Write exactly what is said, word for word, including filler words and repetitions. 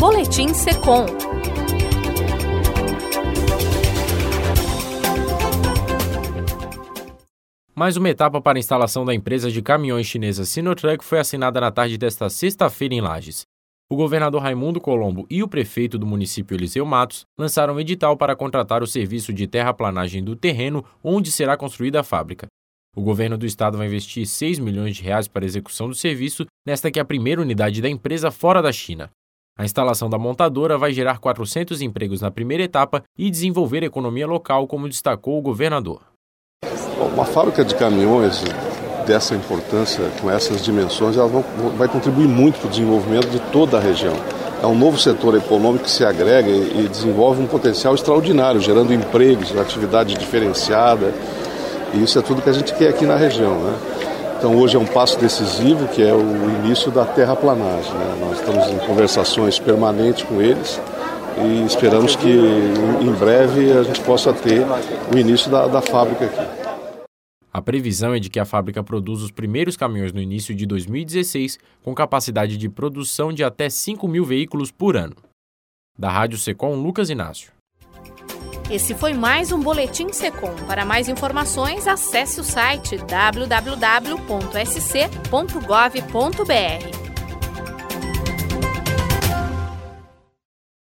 Boletim Secom. Mais uma etapa para a instalação da empresa de caminhões chinesa Sinotruck foi assinada na tarde desta sexta-feira em Lages. O governador Raimundo Colombo e o prefeito do município Eliseu Matos lançaram um edital para contratar o serviço de terraplanagem do terreno onde será construída a fábrica. O governo do estado vai investir seis milhões de reais para a execução do serviço, nesta que é a primeira unidade da empresa fora da China. A instalação da montadora vai gerar quatrocentos empregos na primeira etapa e desenvolver a economia local, como destacou o governador. Uma fábrica de caminhões dessa importância, com essas dimensões, ela vai contribuir muito para o desenvolvimento de toda a região. É um novo setor econômico que se agrega e desenvolve um potencial extraordinário, gerando empregos, atividade diferenciada. E isso é tudo que a gente quer aqui na região, né? Então hoje é um passo decisivo, que é o início da terraplanagem, né? Nós estamos em conversações permanentes com eles e esperamos que em breve a gente possa ter o início da, da fábrica aqui. A previsão é de que a fábrica produza os primeiros caminhões no início de dois mil e dezesseis, com capacidade de produção de até cinco mil veículos por ano. Da Rádio Secom, Lucas Inácio. Esse foi mais um Boletim Secom. Para mais informações, acesse o site w w w ponto s c ponto gov ponto b r.